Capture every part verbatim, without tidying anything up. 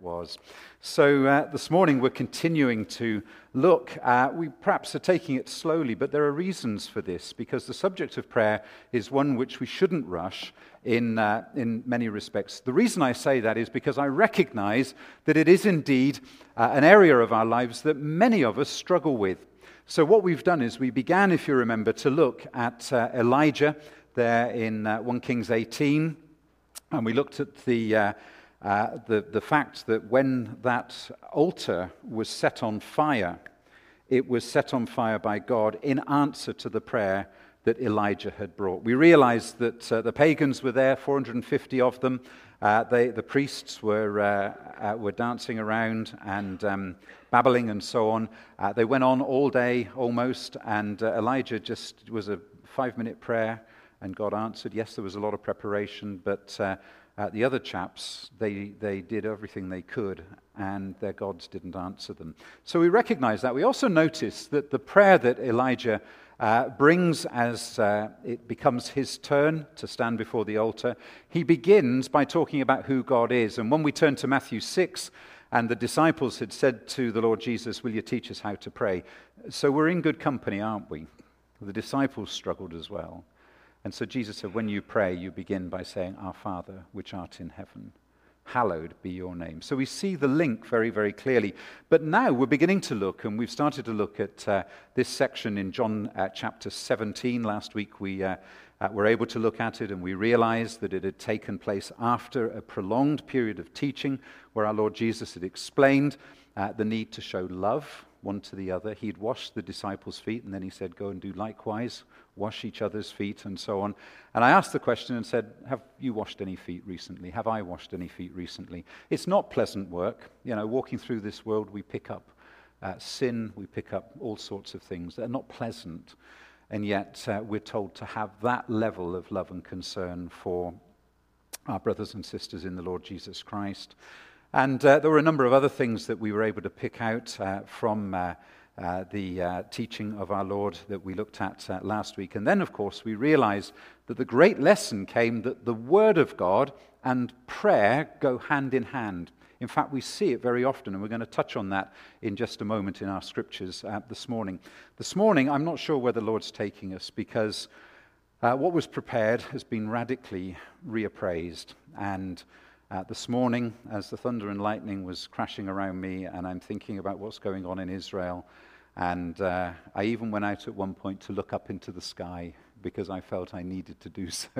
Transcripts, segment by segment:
was. So uh, this morning we're continuing to look at, we perhaps are taking it slowly, but there are reasons for this, because the subject of prayer is one which we shouldn't rush in, uh, in many respects. The reason I say that is because I recognize that it is indeed uh, an area of our lives that many of us struggle with. So what we've done is we began, if you remember, to look at uh, Elijah there in uh, First Kings eighteen, and we looked at the, uh, uh, the the fact that when that altar was set on fire, it was set on fire by God in answer to the prayer that Elijah had brought. We realized that uh, the pagans were there, four hundred fifty of them. Uh, they, the priests were uh, uh, were dancing around and um, babbling and so on. Uh, they went on all day almost, and uh, Elijah just was a five-minute prayer, and God answered. Yes, there was a lot of preparation, but uh, uh, the other chaps, they they did everything they could, and their gods didn't answer them. So we recognize that. We also notice that the prayer that Elijah Uh, brings as uh, it becomes his turn to stand before the altar, he begins by talking about who God is. And when we turn to Matthew six, and the disciples had said to the Lord Jesus, "Will you teach us how to pray?" So we're in good company, aren't we? The disciples struggled as well. And so Jesus said, when you pray, you begin by saying, "Our Father, which art in heaven, hallowed be your name." So we see the link very, very clearly. But now we're beginning to look, and we've started to look at uh, this section in John uh, chapter seventeen. Last week we uh, uh, were able to look at it, and we realized that it had taken place after a prolonged period of teaching where our Lord Jesus had explained uh, the need to show love one to the other. He'd washed the disciples' feet, and then he said, "Go and do likewise, wash each other's feet," and so on. And I asked the question and said, have you washed any feet recently? Have I washed any feet recently? It's not pleasant work. You know, walking through this world, we pick up uh, sin, we pick up all sorts of things that are not pleasant. And yet uh, we're told to have that level of love and concern for our brothers and sisters in the Lord Jesus Christ. And uh, there were a number of other things that we were able to pick out uh, from uh, uh, the uh, teaching of our Lord that we looked at uh, last week. And then, of course, we realized that the great lesson came that the Word of God and prayer go hand in hand. In fact, we see it very often, and we're going to touch on that in just a moment in our scriptures uh, this morning. This morning, I'm not sure where the Lord's taking us, because uh, what was prepared has been radically reappraised. And Uh, this morning, as the thunder and lightning was crashing around me, and I'm thinking about what's going on in Israel, and uh, I even went out at one point to look up into the sky because I felt I needed to do so.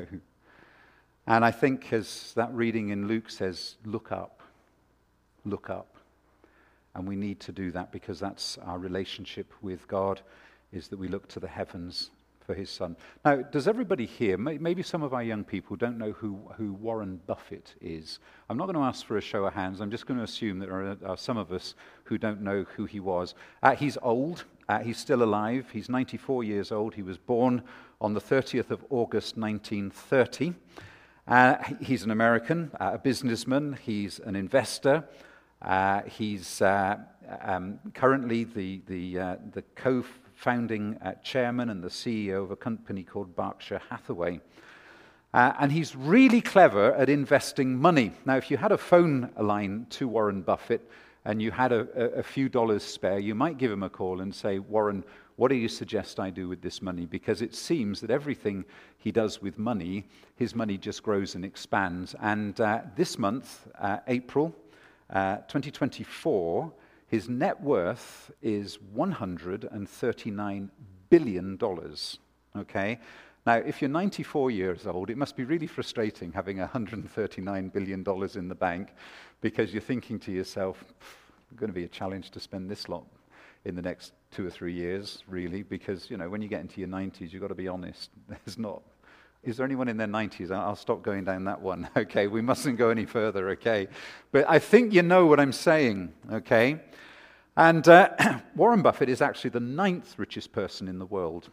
And I think, as that reading in Luke says, look up, look up. And we need to do that, because that's our relationship with God, is that we look to the heavens for his Son. Now, does everybody here, maybe some of our young people don't know who, who Warren Buffett is. I'm not going to ask for a show of hands. I'm just going to assume that there are, are some of us who don't know who he was. Uh, he's old. Uh, he's still alive. He's ninety-four years old. He was born on the thirtieth of August, nineteen thirty. Uh, he's an American, uh, a businessman. He's an investor. Uh, he's uh, um, currently the, the, uh, the co founding uh, chairman and the C E O of a company called Berkshire Hathaway. Uh, and he's really clever at investing money. Now, if you had a phone line to Warren Buffett and you had a, a, a few dollars spare, you might give him a call and say, "Warren, what do you suggest I do with this money?" Because it seems that everything he does with money, his money just grows and expands. And uh, this month, uh, April uh, twenty twenty-four, his net worth is one hundred thirty-nine billion dollars, okay? Now, if you're ninety-four years old, it must be really frustrating having one hundred thirty-nine billion dollars in the bank, because you're thinking to yourself, it's going to be a challenge to spend this lot in the next two or three years, really, because, you know, when you get into your nineties, you've got to be honest. There's not... Is there anyone in their nineties? I'll stop going down that one, okay? We mustn't go any further, okay? But I think you know what I'm saying, okay? And uh, Warren Buffett is actually the ninth richest person in the world.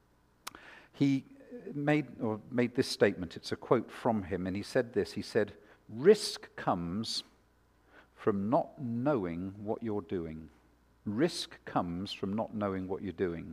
He made or made this statement. It's a quote from him, and he said this. He said, "Risk comes from not knowing what you're doing. Risk comes from not knowing what you're doing."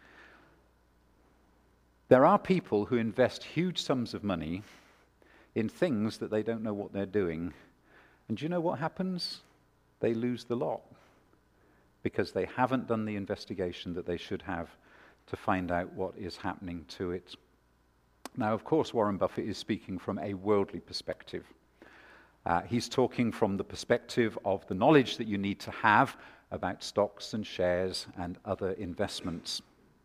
There are people who invest huge sums of money in things that they don't know what they're doing, And do you know what happens? They lose the lot because they haven't done the investigation that they should have to find out what is happening to it. Now, of course, Warren Buffett is speaking from a worldly perspective. Uh, he's talking from the perspective of the knowledge that you need to have about stocks and shares and other investments.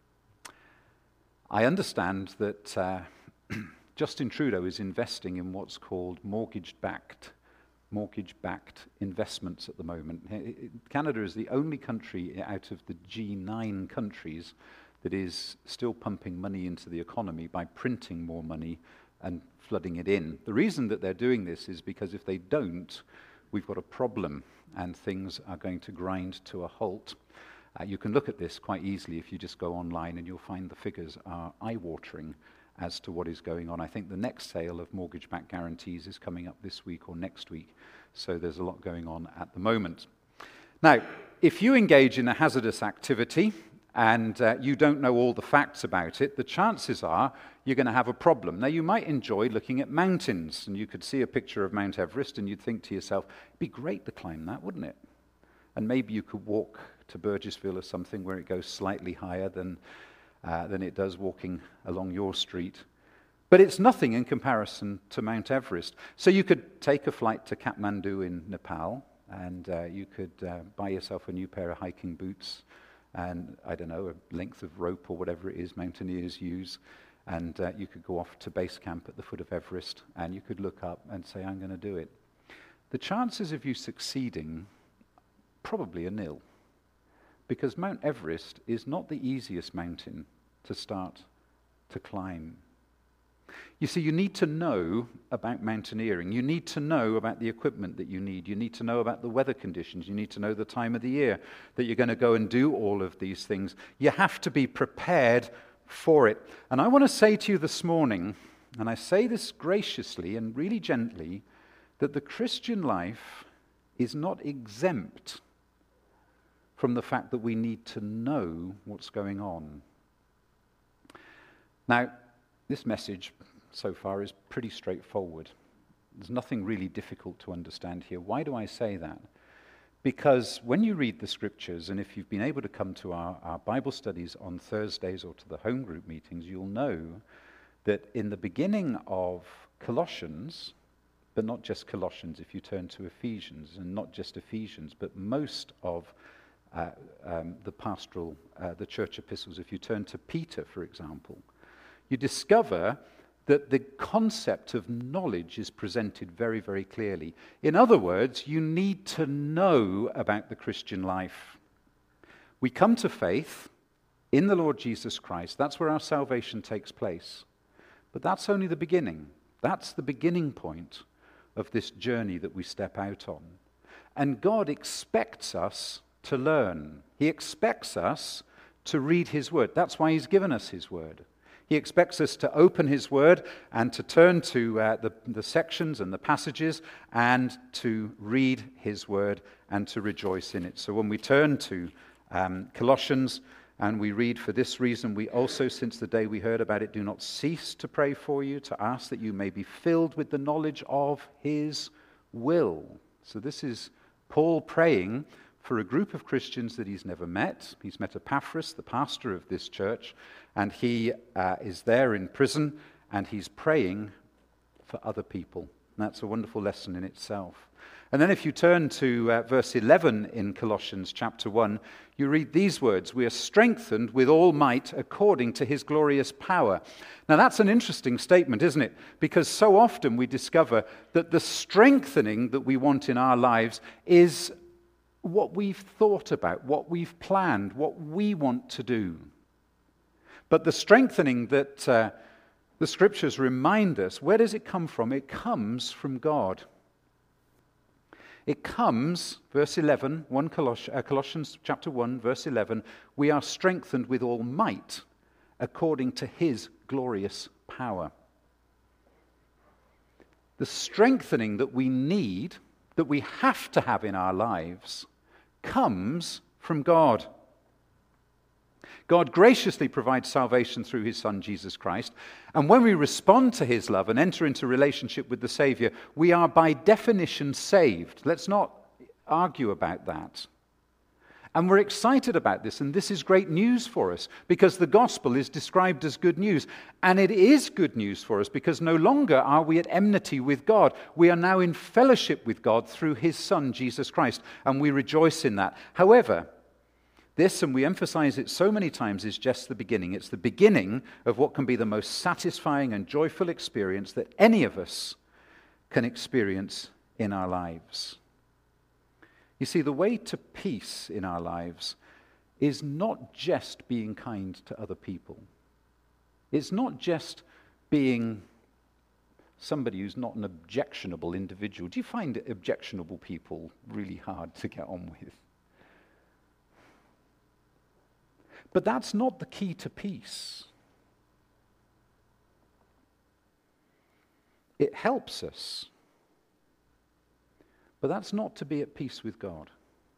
I understand that uh, Justin Trudeau is investing in what's called mortgage-backed mortgage-backed investments at the moment. Canada is the only country out of the G nine countries that is still pumping money into the economy by printing more money and flooding it in. The reason that they're doing this is because if they don't, we've got a problem and things are going to grind to a halt. Uh, you can look at this quite easily if you just go online, and you'll find the figures are eye-watering as to what is going on. I think the next sale of mortgage-backed guarantees is coming up this week or next week, so there's a lot going on at the moment. Now, if you engage in a hazardous activity and uh, you don't know all the facts about it, the chances are you're going to have a problem. Now, you might enjoy looking at mountains, and you could see a picture of Mount Everest, and you'd think to yourself, it'd be great to climb that, wouldn't it? And maybe you could walk to Burgessville or something where it goes slightly higher than Uh, than it does walking along your street. But it's nothing in comparison to Mount Everest. So you could take a flight to Kathmandu in Nepal, and uh, you could uh, buy yourself a new pair of hiking boots and, I don't know, a length of rope or whatever it is mountaineers use, and uh, you could go off to base camp at the foot of Everest, and you could look up and say, I'm going to do it. The chances of you succeeding probably are nil, because Mount Everest is not the easiest mountain to start to climb. You see, you need to know about mountaineering. You need to know about the equipment that you need. You need to know about the weather conditions. You need to know the time of the year that you're going to go and do all of these things. You have to be prepared for it. And I want to say to you this morning, and I say this graciously and really gently, that the Christian life is not exempt from the fact that we need to know what's going on. Now, this message so far is pretty straightforward. There's nothing really difficult to understand here. Why do I say that? Because when you read the scriptures, and if you've been able to come to our, our Bible studies on Thursdays or to the home group meetings, you'll know that in the beginning of Colossians, but not just Colossians, if you turn to Ephesians, and not just Ephesians, but most of uh, um, the pastoral, uh, the church epistles, if you turn to Peter, for example, you discover that the concept of knowledge is presented very, very clearly. In other words, you need to know about the Christian life. We come to faith in the Lord Jesus Christ. That's where our salvation takes place. But that's only the beginning. That's the beginning point of this journey that we step out on. And God expects us to learn. He expects us to read His Word. That's why He's given us His Word. He expects us to open His Word and to turn to uh, the, the sections and the passages and to read His Word and to rejoice in it. So when we turn to um, Colossians and we read, for this reason we also, since the day we heard about it, do not cease to pray for you, to ask that you may be filled with the knowledge of His will. So this is Paul praying for a group of Christians that he's never met. He's met Epaphras, the pastor of this church, and he uh, is there in prison, and he's praying for other people. And that's a wonderful lesson in itself. And then if you turn to uh, verse eleven in Colossians chapter one, you read these words, we are strengthened with all might according to His glorious power. Now that's an interesting statement, isn't it? Because so often we discover that the strengthening that we want in our lives is what we've thought about, what we've planned, what we want to do. But the strengthening that uh, the scriptures remind us, where does it come from? It comes from God. It comes, verse eleven, one Coloss- uh, Colossians chapter one, verse eleven, we are strengthened with all might according to His glorious power. The strengthening that we need, that we have to have in our lives, comes from God. God graciously provides salvation through his Son, Jesus Christ. And when we respond to his love and enter into relationship with the Savior, we are by definition saved. Let's not argue about that. And we're excited about this, and this is great news for us because the gospel is described as good news. And it is good news for us because no longer are we at enmity with God. We are now in fellowship with God through his Son, Jesus Christ, and we rejoice in that. However, this, and we emphasize it so many times, is just the beginning. It's the beginning of what can be the most satisfying and joyful experience that any of us can experience in our lives. You see, the way to peace in our lives is not just being kind to other people. It's not just being somebody who's not an objectionable individual. Do you find objectionable people really hard to get on with? But that's not the key to peace. It helps us. But that's not to be at peace with God.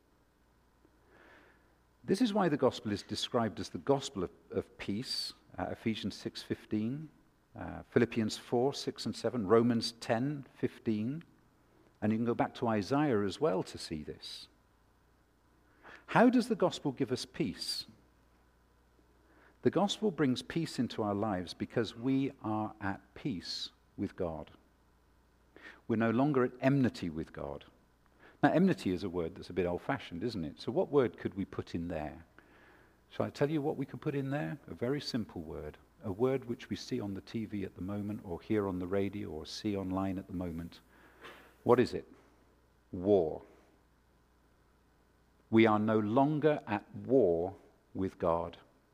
This is why the gospel is described as the gospel of, of peace. Uh, Ephesians six fifteen, uh, Philippians four, six and seven, Romans ten fifteen. And you can go back to Isaiah as well to see this. How does the gospel give us peace? The gospel brings peace into our lives because we are at peace with God. We're no longer at enmity with God. Now, enmity is a word that's a bit old-fashioned, isn't it? So what word could we put in there? Shall I tell you what we could put in there? A very simple word. A word which we see on the T V at the moment, or hear on the radio, or see online at the moment. What is it? War. We are no longer at war with God.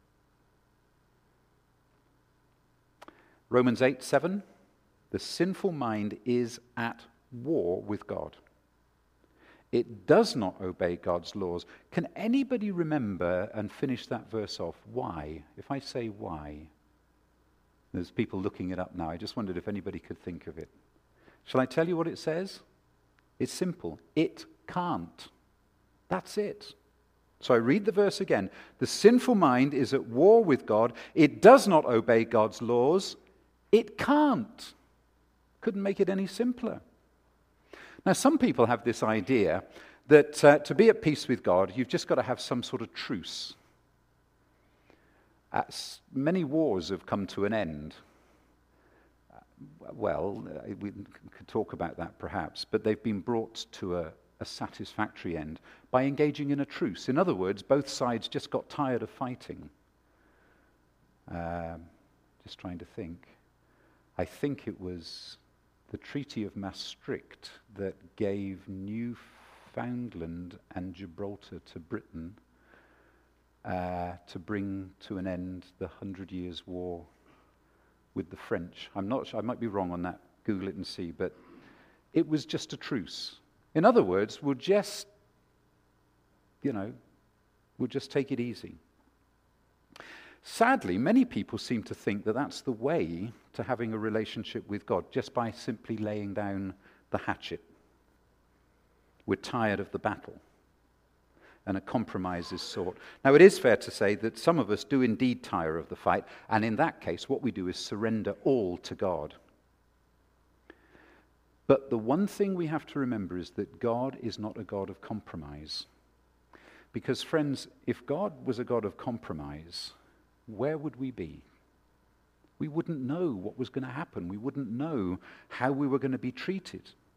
Romans eight seven. The sinful mind is at war with God. It does not obey God's laws. Can anybody remember and finish that verse off? Why? If I say why, there's people looking it up now. I just wondered if anybody could think of it. Shall I tell you what it says? It's simple. It can't. That's it. So I read the verse again. The sinful mind is at war with God. It does not obey God's laws. It can't. Couldn't make it any simpler. Now, some people have this idea that uh, to be at peace with God, you've just got to have some sort of truce. Uh, many wars have come to an end. Uh, well, uh, we could talk about that perhaps, but they've been brought to a, a satisfactory end by engaging in a truce. In other words, both sides just got tired of fighting. Uh, just trying to think. I think it was the Treaty of Maastricht that gave Newfoundland and Gibraltar to Britain uh, to bring to an end the Hundred Years' War with the French. I'm not sure, I might be wrong on that. Google it and see, but it was just a truce. In other words, we'll just, you know, we'll just take it easy. Sadly, many people seem to think that that's the way to having a relationship with God, just by simply laying down the hatchet. We're tired of the battle, and a compromise is sought. Now, it is fair to say that some of us do indeed tire of the fight, and in that case, what we do is surrender all to God. But the one thing we have to remember is that God is not a God of compromise. Because, friends, if God was a God of compromise, where would we be? We wouldn't know what was going to happen. We wouldn't know how we were going to be treated.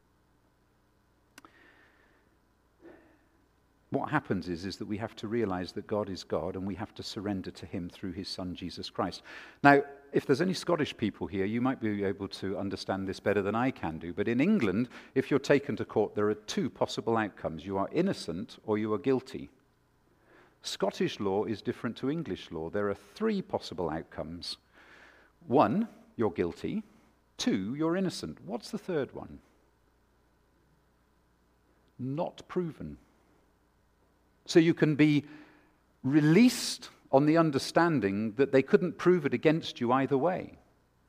What happens is, is that we have to realize that God is God, and we have to surrender to him through his Son, Jesus Christ. Now, if there's any Scottish people here, you might be able to understand this better than I can do. But in England, if you're taken to court, there are two possible outcomes. You are innocent or you are guilty. Scottish law is different to English law. There are three possible outcomes. One, you're guilty. Two, you're innocent. What's the third one? Not proven. So you can be released on the understanding that they couldn't prove it against you either way.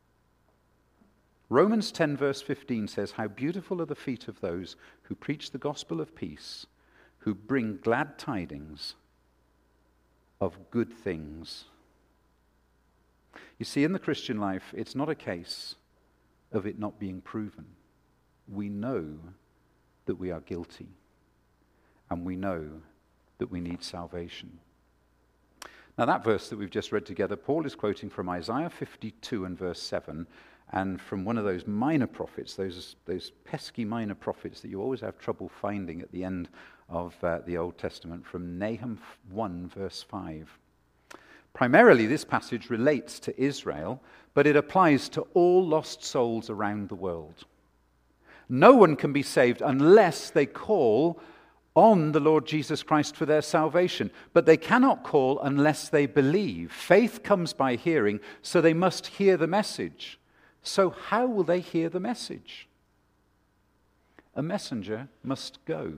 Romans ten verse fifteen says, "How beautiful are the feet of those who preach the gospel of peace, who bring glad tidings of good things. You see, in the Christian life, it's not a case of it not being proven. We know that we are guilty, and we know that we need salvation. Now, that verse that we've just read together, Paul is quoting from Isaiah fifty-two and verse seven, and from one of those minor prophets, those, those pesky minor prophets that you always have trouble finding at the end of uh, the Old Testament, from Nahum one, verse five. Primarily, this passage relates to Israel, but it applies to all lost souls around the world. No one can be saved unless they call on the Lord Jesus Christ for their salvation. But they cannot call unless they believe. Faith comes by hearing, so they must hear the message. So how will they hear the message? A messenger must go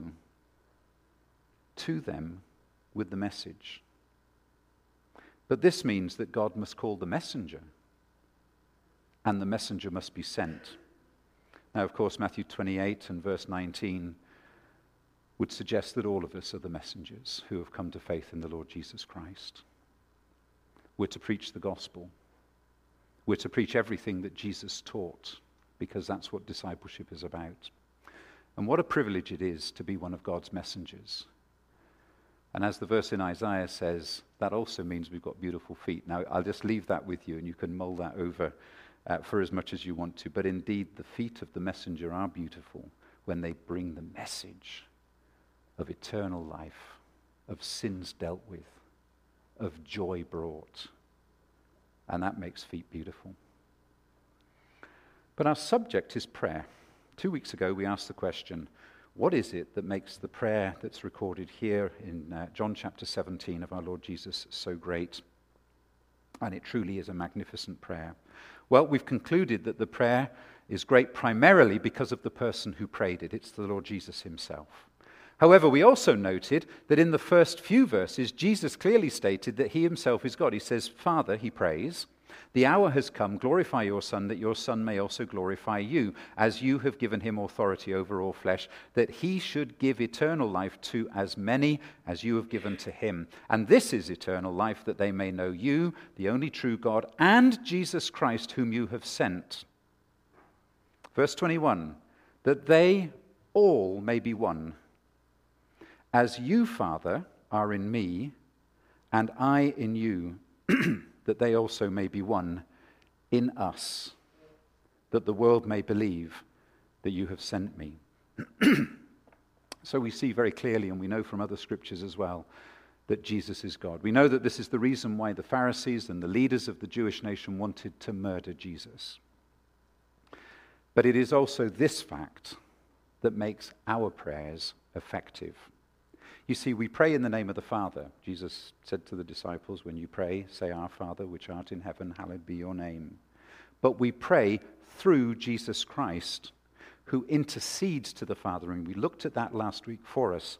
to them with the message. But this means that God must call the messenger, and the messenger must be sent. Now, of course, Matthew twenty-eight and verse nineteen would suggest that all of us are the messengers who have come to faith in the Lord Jesus Christ. We're to preach the gospel. We're to preach everything that Jesus taught, because that's what discipleship is about. And what a privilege it is to be one of God's messengers. And as the verse in Isaiah says, that also means we've got beautiful feet. Now, I'll just leave that with you, and you can mull that over uh, for as much as you want to. But indeed, the feet of the messenger are beautiful when they bring the message of eternal life, of sins dealt with, of joy brought. And that makes feet beautiful. But our subject is prayer. Two weeks ago, we asked the question, what is it that makes the prayer that's recorded here in uh, John chapter seventeen of our Lord Jesus so great? And it truly is a magnificent prayer. Well, we've concluded that the prayer is great primarily because of the person who prayed it. It's the Lord Jesus himself. However, we also noted that in the first few verses, Jesus clearly stated that he himself is God. He says, Father, he prays, the hour has come, glorify your Son, that your Son may also glorify you, as you have given him authority over all flesh, that he should give eternal life to as many as you have given to him. And this is eternal life, that they may know you, the only true God, and Jesus Christ, whom you have sent. Verse twenty-one, that they all may be one, as you, Father, are in me, and I in you, that they also may be one in us, that the world may believe that you have sent me. So we see very clearly, and we know from other scriptures as well, that Jesus is God. We know that this is the reason why the Pharisees and the leaders of the Jewish nation wanted to murder Jesus. But it is also this fact that makes our prayers effective. You see, we pray in the name of the Father. Jesus said to the disciples, when you pray, say, Our Father, which art in heaven, hallowed be your name. But we pray through Jesus Christ, who intercedes to the Father. And we looked at that last week for us.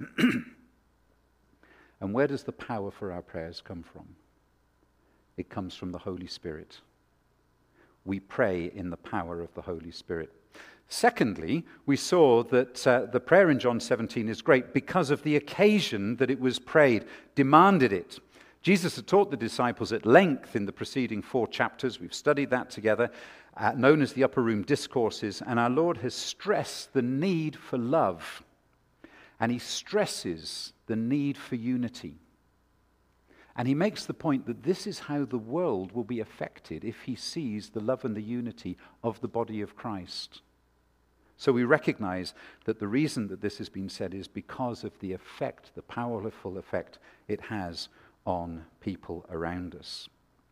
And where does the power for our prayers come from? It comes from the Holy Spirit. We pray in the power of the Holy Spirit. Secondly, we saw that uh, the prayer in John seventeen is great because of the occasion that it was prayed, demanded it. Jesus had taught the disciples at length in the preceding four chapters. We've studied that together, uh, known as the Upper Room Discourses, and our Lord has stressed the need for love, and he stresses the need for unity. And he makes the point that this is how the world will be affected if he sees the love and the unity of the body of Christ. So we recognize that the reason that this has been said is because of the effect, the powerful effect it has on people around us.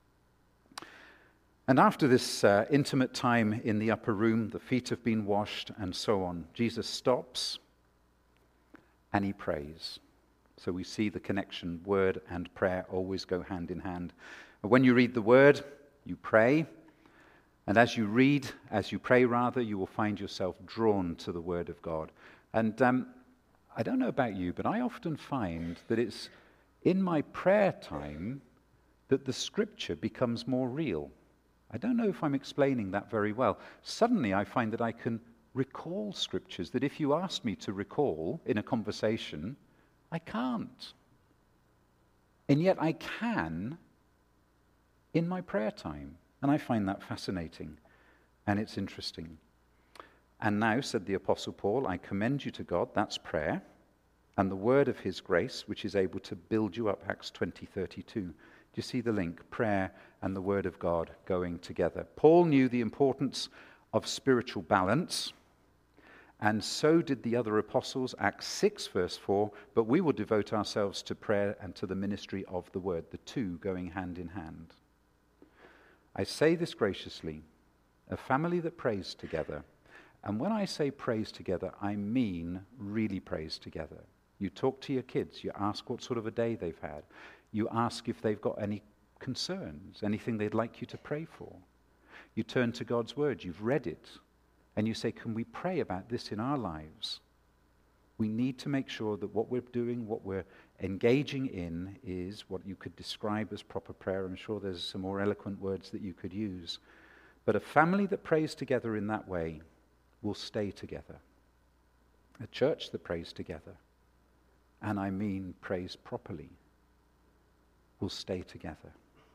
And after this uh, intimate time in the upper room, the feet have been washed and so on, Jesus stops and he prays. So we see the connection, word and prayer always go hand in hand. When you read the word, you pray. And as you read, as you pray rather, you will find yourself drawn to the Word of God. And um, I don't know about you, but I often find that it's in my prayer time that the Scripture becomes more real. I don't know if I'm explaining that very well. Suddenly I find that I can recall Scriptures that if you asked me to recall in a conversation, I can't. And yet I can in my prayer time. And I find that fascinating and it's interesting. And now, said the Apostle Paul, I commend you to God, that's prayer, and the word of his grace, which is able to build you up, Acts twenty thirty-two. Do you see the link? Prayer and the word of God going together. Paul knew the importance of spiritual balance, and so did the other apostles, Acts six, verse four, but we will devote ourselves to prayer and to the ministry of the word, the two going hand in hand. I say this graciously, a family that prays together, and when I say prays together, I mean really prays together. You talk to your kids, you ask what sort of a day they've had, you ask if they've got any concerns, anything they'd like you to pray for. You turn to God's word, you've read it, and you say, can we pray about this in our lives? We need to make sure that what we're doing, what we're engaging in, is what you could describe as proper prayer. I'm sure there's some more eloquent words that you could use. But a family that prays together in that way will stay together. A church that prays together, and I mean prays properly, will stay together.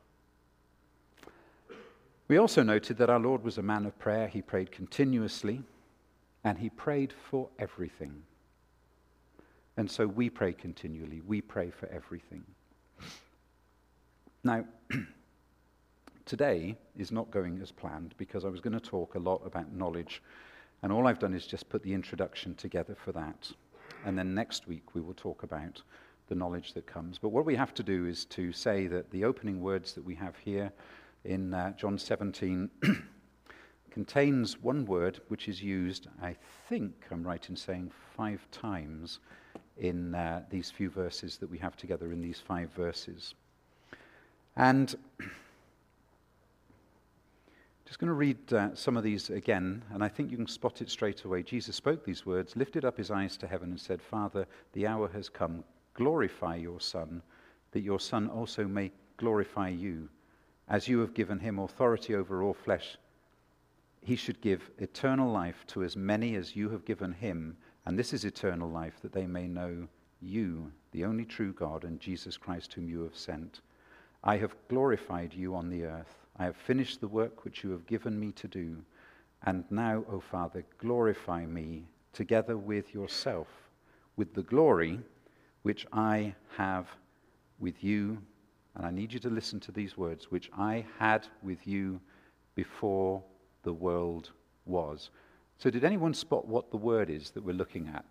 We also noted that our Lord was a man of prayer. He prayed continuously, and he prayed for everything. And so we pray continually. We pray for everything. Now, today is not going as planned because I was going to talk a lot about knowledge, and all I've done is just put the introduction together for that. And then next week we will talk about the knowledge that comes. But what we have to do is to say that the opening words that we have here in uh, John seventeen contains one word which is used, I think I'm right in saying, five times in uh, these few verses that we have together, in these five verses. And just going to read uh, some of these again, and I think you can spot it straight away. Jesus spoke these words, lifted up his eyes to heaven and said, Father, the hour has come. Glorify your Son, that your Son also may glorify you. As you have given him authority over all flesh, he should give eternal life to as many as you have given him. And this is eternal life, that they may know you, the only true God, and Jesus Christ whom you have sent. I have glorified you on the earth. I have finished the work which you have given me to do. And now, O Father, glorify me together with yourself, with the glory which I have with you. And I need you to listen to these words, which I had with you before the world was. So did anyone spot what the word is that we're looking at?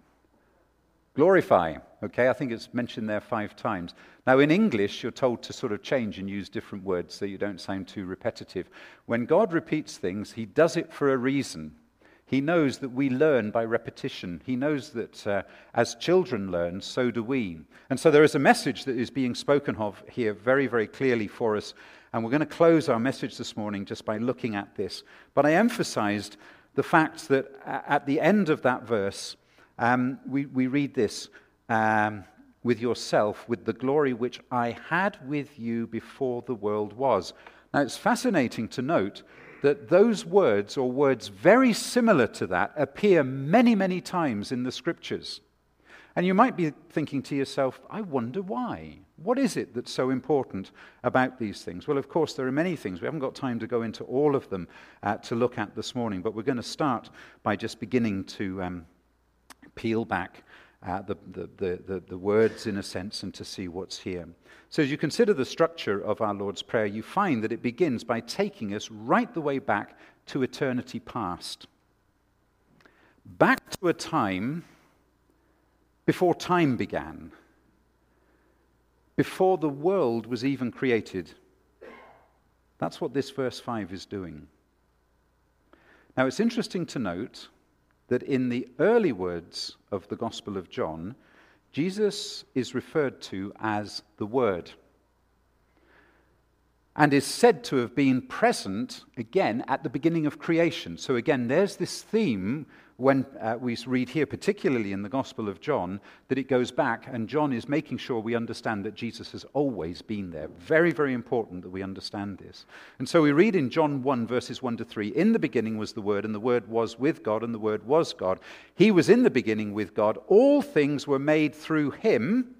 Glorify. Okay, I think it's mentioned there five times. Now in English, you're told to sort of change and use different words so you don't sound too repetitive. When God repeats things, he does it for a reason. He knows that we learn by repetition. He knows that uh, as children learn, so do we. And so there is a message that is being spoken of here very, very clearly for us. And we're going to close our message this morning just by looking at this. But I emphasized the fact that at the end of that verse, um, we, we read this, um, with yourself, with the glory which I had with you before the world was. Now it's fascinating to note that those words, or words very similar to that, appear many, many times in the Scriptures. And you might be thinking to yourself, I wonder why. What is it that's so important about these things? Well, of course, there are many things. We haven't got time to go into all of them uh, to look at this morning, but we're going to start by just beginning to um, peel back uh, the, the, the, the, the words, in a sense, and to see what's here. So as you consider the structure of our Lord's Prayer, you find that it begins by taking us right the way back to eternity past. Back to a time before time began, before the world was even created. That's what this verse five is doing. Now it's interesting to note that in the early words of the Gospel of John, Jesus is referred to as the Word, and is said to have been present again at the beginning of creation. So again, there's this theme when uh, we read here, particularly in the Gospel of John, that it goes back, and John is making sure we understand that Jesus has always been there. Very, very important that we understand this. And so we read in John one, verses one to three, in the beginning was the Word, and the Word was with God, and the Word was God. He was in the beginning with God. All things were made through him,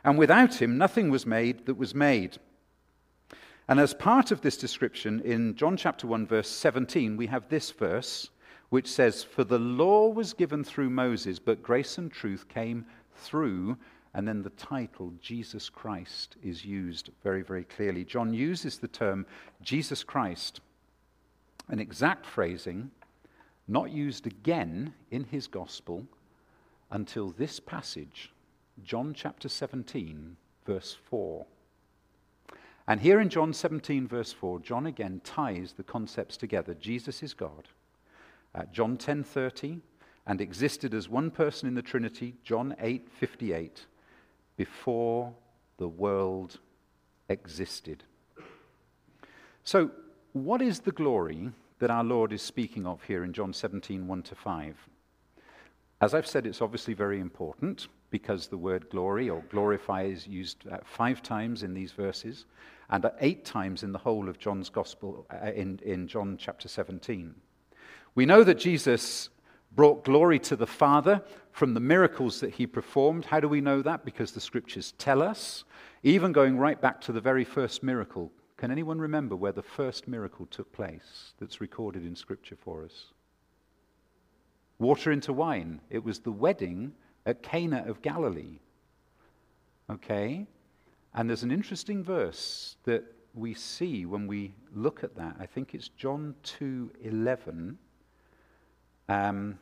And without him, nothing was made that was made. And as part of this description, in John chapter one, verse seventeen, we have this verse, which says, "For the law was given through Moses, but grace and truth came through," and then the title, Jesus Christ, is used very, very clearly. John uses the term Jesus Christ, an exact phrasing, not used again in his gospel until this passage, John chapter seventeen, verse four. And here in John seventeen, verse four, John again ties the concepts together. Jesus is God. Uh, John ten thirty, and existed as one person in the Trinity, John eight fifty-eight, before the world existed. So, what is the glory that our Lord is speaking of here in John seventeen, one to five? As I've said, it's obviously very important because the word glory or glorify is used uh, five times in these verses and eight times in the whole of John's Gospel uh, in, in John chapter seventeen. We know that Jesus brought glory to the Father from the miracles that he performed. How do we know that? Because the scriptures tell us, even going right back to the very first miracle. Can anyone remember where the first miracle took place that's recorded in scripture for us? Water into wine. It was the wedding at Cana of Galilee. Okay? And there's an interesting verse that we see when we look at that. I think it's John two eleven. Um,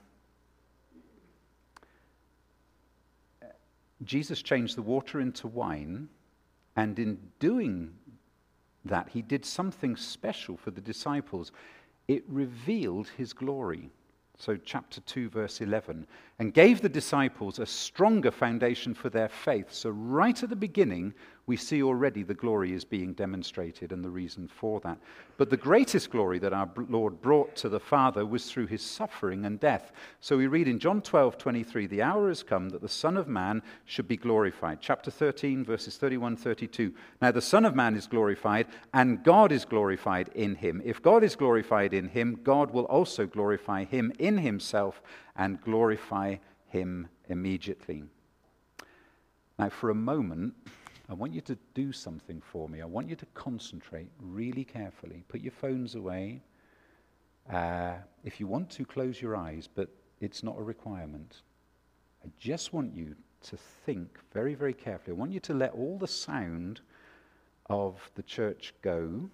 Jesus changed the water into wine, and in doing that, he did something special for the disciples. It revealed his glory. So chapter two, verse eleven, and gave the disciples a stronger foundation for their faith. So right at the beginning, we see already the glory is being demonstrated and the reason for that. But the greatest glory that our Lord brought to the Father was through his suffering and death. So we read in John twelve twenty-three, "The hour has come that the Son of Man should be glorified." Chapter thirteen, verses thirty-one thirty-two. "Now the Son of Man is glorified, and God is glorified in him. If God is glorified in him, God will also glorify him in himself and glorify him immediately." Now for a moment, I want you to do something for me. I want you to concentrate really carefully. Put your phones away. Uh, if you want to, close your eyes, but it's not a requirement. I just want you to think very, very carefully. I want you to let all the sound of the church go.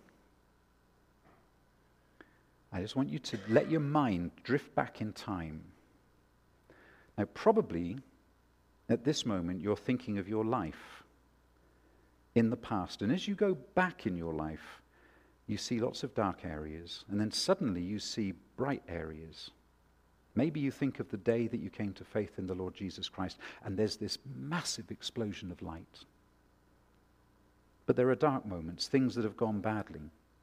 I just want you to let your mind drift back in time. Now, probably at this moment, you're thinking of your life in the past. And as you go back in your life, you see lots of dark areas. And then suddenly you see bright areas. Maybe you think of the day that you came to faith in the Lord Jesus Christ, and there's this massive explosion of light. But there are dark moments, things that have gone badly.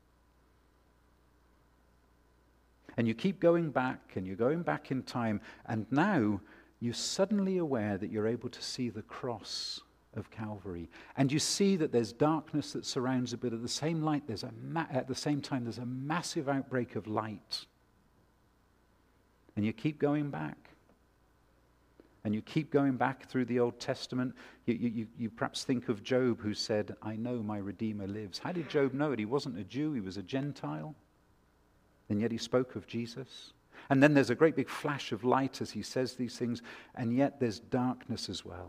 And you keep going back, and you're going back in time, and now you're suddenly aware that you're able to see the cross of Calvary. And you see that there's darkness that surrounds it, but at the same light, there's a ma- at the same time, there's a massive outbreak of light. And you keep going back. And you keep going back through the Old Testament. You, you, you perhaps think of Job, who said, "I know my Redeemer lives." How did Job know it? He wasn't a Jew, he was a Gentile. And yet he spoke of Jesus. And then there's a great big flash of light as he says these things, and yet there's darkness as well.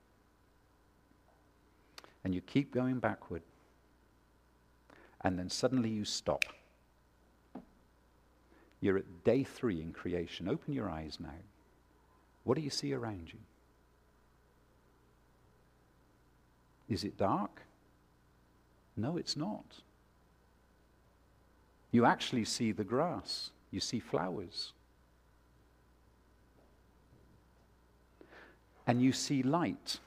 And you keep going backward. And then suddenly you stop. You're at day three in creation. Open your eyes now. What do you see around you? Is it dark? No, it's not. You actually see the grass. You see flowers. And you see light.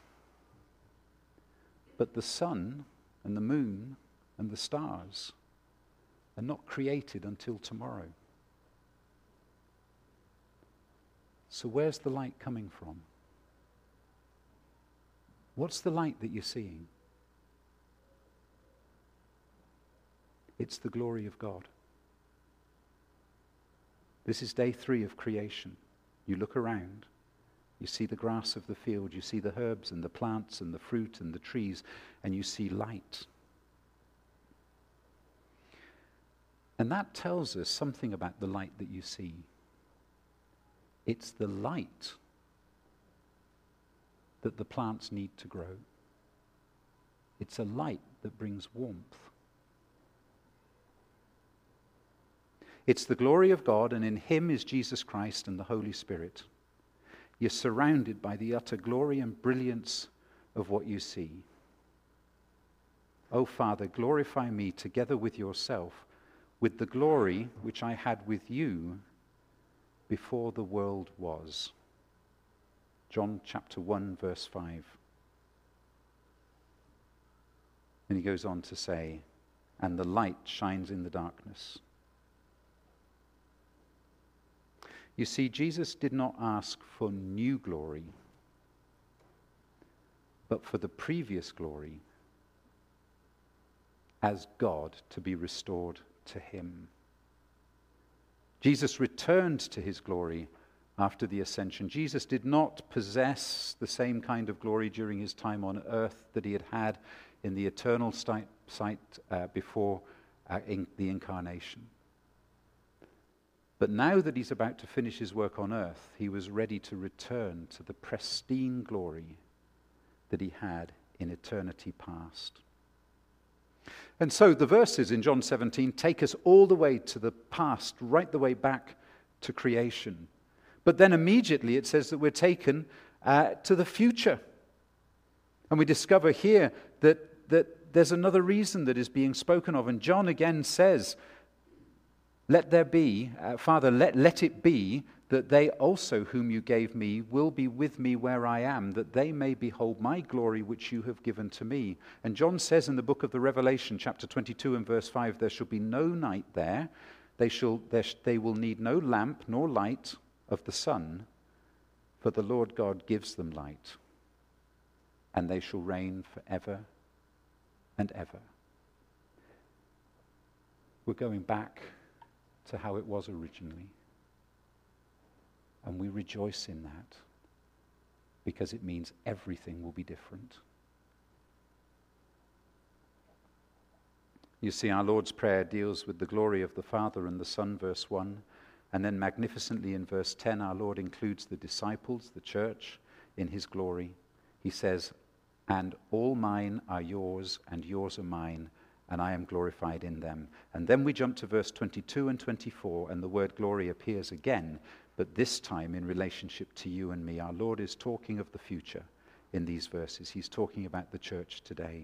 But the sun and the moon and the stars are not created until tomorrow. So where's the light coming from? What's the light that you're seeing? It's the glory of God. This is day three of creation. You look around You see the grass of the field, you see the herbs and the plants and the fruit and the trees, and you see light. And that tells us something about the light that you see. It's the light that the plants need to grow. It's a light that brings warmth. It's the glory of God, and in him is Jesus Christ and the Holy Spirit. You're surrounded by the utter glory and brilliance of what you see. O Father, glorify me together with yourself, with the glory which I had with you before the world was. John chapter one, verse five. And he goes on to say, and the light shines in the darkness. You see, Jesus did not ask for new glory, but for the previous glory as God to be restored to him. Jesus returned to his glory after the ascension. Jesus did not possess the same kind of glory during his time on earth that he had had in the eternal sight, sight uh, before uh, in the incarnation. But now that he's about to finish his work on earth, he was ready to return to the pristine glory that he had in eternity past. And so the verses in John seventeen take us all the way to the past, right the way back to creation. But then immediately it says that we're taken uh, to the future. And we discover here that, that there's another reason that is being spoken of. And John again says, Let there be, uh, Father, let, let it be that they also whom you gave me will be with me where I am, that they may behold my glory which you have given to me. And John says in the book of the Revelation, chapter twenty-two and verse five, there shall be no night there. They, shall, there sh- they will need no lamp nor light of the sun, for the Lord God gives them light, and they shall reign forever and ever. We're going back to how it was originally. And we rejoice in that because it means everything will be different. You see, our Lord's Prayer deals with the glory of the Father and the Son, verse one, and then magnificently in verse ten, our Lord includes the disciples, the church, in his glory. He says, and all mine are yours, and yours are mine, and I am glorified in them. And then we jump to verse twenty-two and twenty-four, and the word glory appears again, but this time in relationship to you and me. Our Lord is talking of the future in these verses. He's talking about the church today.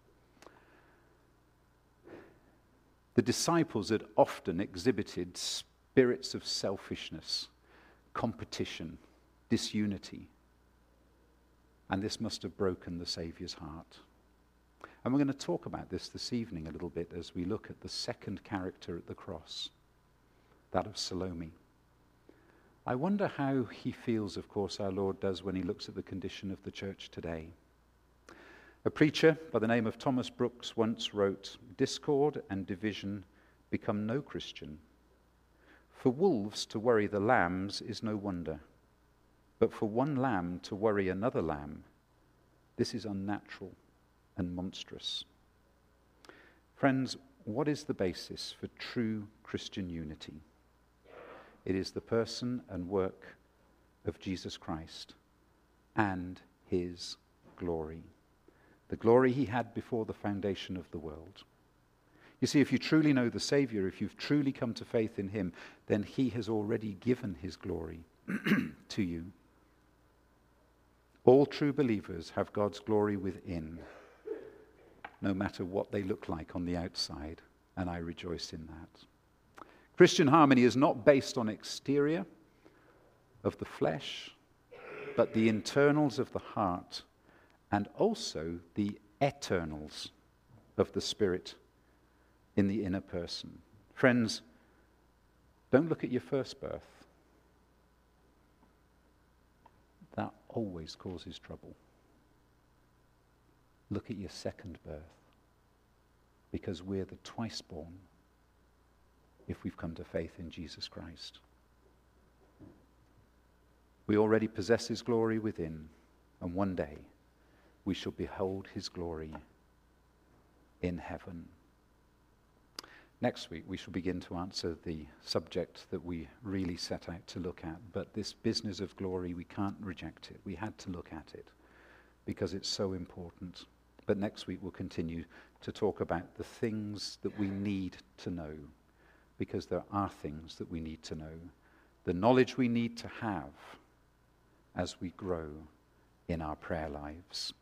The disciples had often exhibited spirits of selfishness, competition, disunity, and this must have broken the Saviour's heart. And we're going to talk about this this evening a little bit as we look at the second character at the cross, that of Salome. I wonder how he feels, of course, our Lord does when he looks at the condition of the church today. A preacher by the name of Thomas Brooks once wrote, discord and division become no Christian. For wolves to worry the lambs is no wonder, but for one lamb to worry another lamb, this is unnatural and monstrous. Friends, what is the basis for true Christian unity? It is the person and work of Jesus Christ and his glory. The glory he had before the foundation of the world. You see, if you truly know the Savior, if you've truly come to faith in him, then he has already given his glory to you. All true believers have God's glory within, no matter what they look like on the outside, and I rejoice in that. Christian harmony is not based on exterior of the flesh, but the internals of the heart, and also the eternals of the spirit in the inner person. Friends, don't look at your first birth. That always causes trouble. Look at your second birth, because we're the twice born if we've come to faith in Jesus Christ. We already possess his glory within, and one day we shall behold his glory in heaven. Next week we shall begin to answer the subject that we really set out to look at, but this business of glory, we can't reject it. We had to look at it because it's so important. But next week we'll continue to talk about the things that we need to know, because there are things that we need to know. The knowledge we need to have as we grow in our prayer lives.